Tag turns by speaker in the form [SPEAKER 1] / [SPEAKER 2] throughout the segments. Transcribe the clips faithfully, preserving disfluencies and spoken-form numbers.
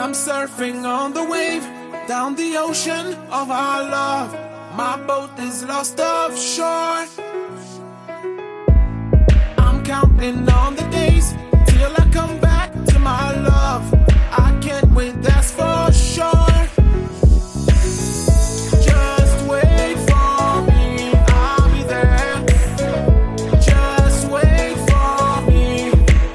[SPEAKER 1] I'm surfing on the wave, down the ocean of our love. My boat is lost offshore. I'm counting on the days till I come back to my love. I can't wait, that's for sure. Just wait for me, I'll be there. Just wait for me.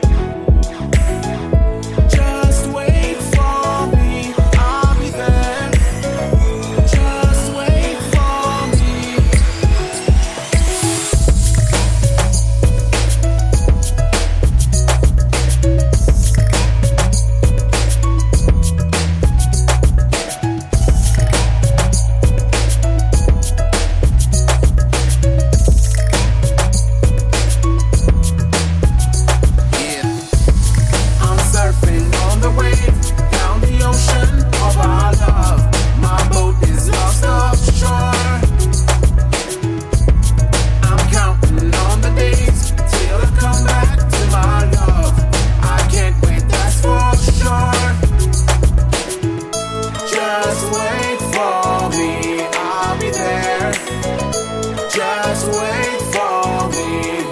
[SPEAKER 1] Just wait for me, I'll be there. Just wait for me. I'm surfing on the wave, down the ocean of our love. My boat is lost offshore. I'm counting on the days till I come back to my love. I can't wait, that's for sure. Just wait for me, I'll be there. Just wait for me.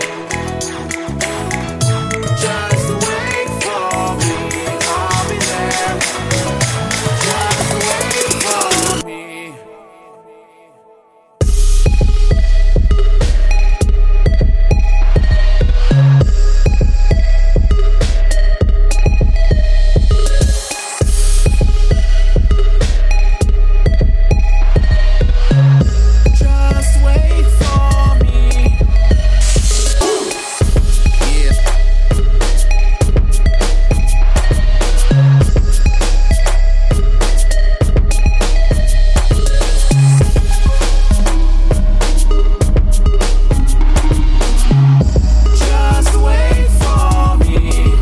[SPEAKER 1] Just wait for me, I'll be there. Just wait for me. Just wait for me. Just wait for me.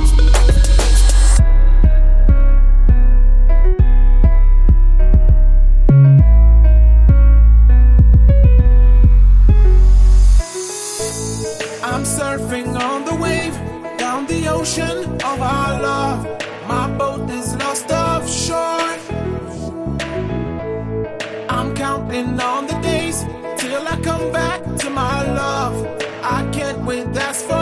[SPEAKER 1] I'm surfing on the wave, down the ocean of our love. My boat is lost offshore. I'm counting on the days till I come back to my love. I can't wait, that's for